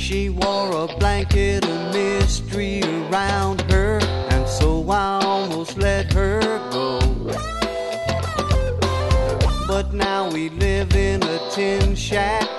She wore a blanket of mystery around her, and so I almost let her go. But now we live in a tin shack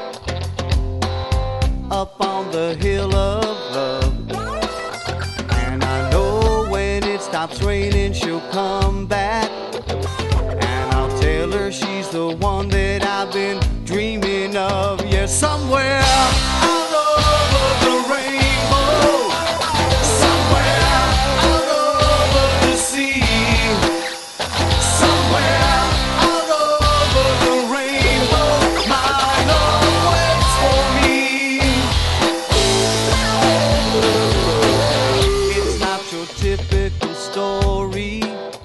up on the hill of love. And I know when it stops raining she'll come back, and I'll tell her she's the one that I've been dreaming of. Yeah, somewhere out over the rainbow, somewhere out over the sea, somewhere out over the rainbow, my love waits for me. It's not your typical story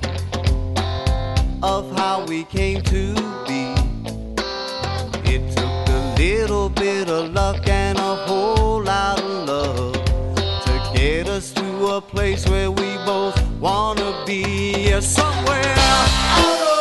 of how we came to be. It took a little bit of luck and a whole lot of love to get us to a place where we both wanna be. Yeah, somewhere out